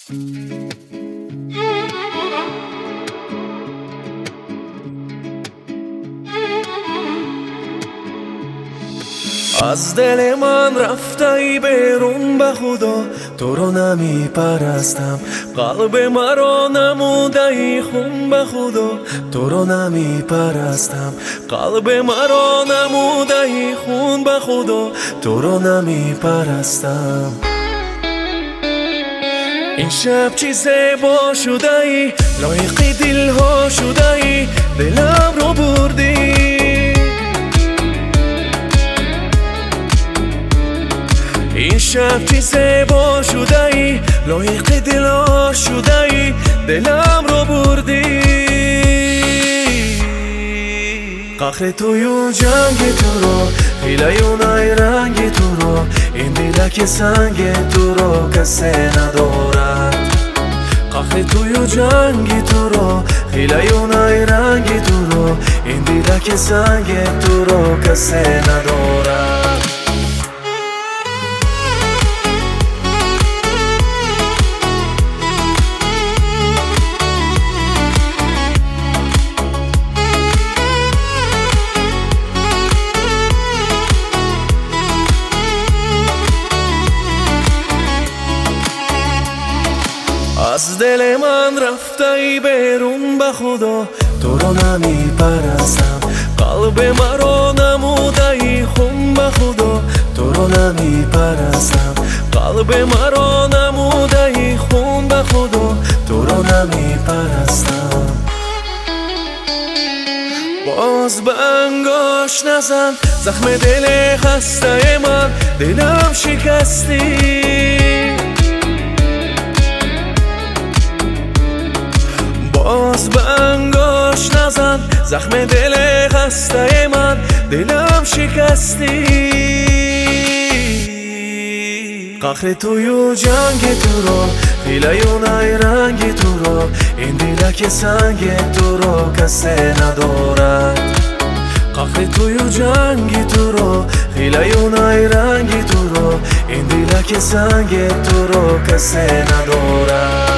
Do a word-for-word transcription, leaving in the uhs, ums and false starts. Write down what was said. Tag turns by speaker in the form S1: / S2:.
S1: از دل من رفتی بیرون به خدا، تو رو نمی پرستم. قلب مرا نمودی خون به خدا، تو رو نمی پرستم. قلب مرا نمودی خون به خدا، تو رو نمی پرستم. این شب چی زیبا شده ای، لایق دلها شده ای، دلم رو بردی. این شب چی زیبا شده ای، لایق دلها شده ای، دلم رو بردی. قهر توی و جنگ تو رو، حیله و نای رنگ تو رو، این دلک سنگ تو رو کسی ندارد. قهر توی و جنگ تو رو، حیله و نای رنگ تو رو، این دلک سنگ تو رو کسی ندارد. از دل من رفتی بیرون به خدا، تو رو نمی پرستم. قلب مرا نمودی خون به خدا، تو رو نمی پرستم. قلب مرا نمودی خون به خدا، تو رو نمی پرستم. باز به انگاش نزن زخم دل خسته من، دلم شکستی. باز به انگاش نزن زخم دل خسته من، دلم شکستی. قهر توی و جنگ تو رو، حیله و نای رنگ تو رو، این دلک سنگ تو رو کسی ندارد. قهر توی و جنگ تو رو، حیله و نای رنگ تو رو، این دلک سنگ تو رو کسی ندارد.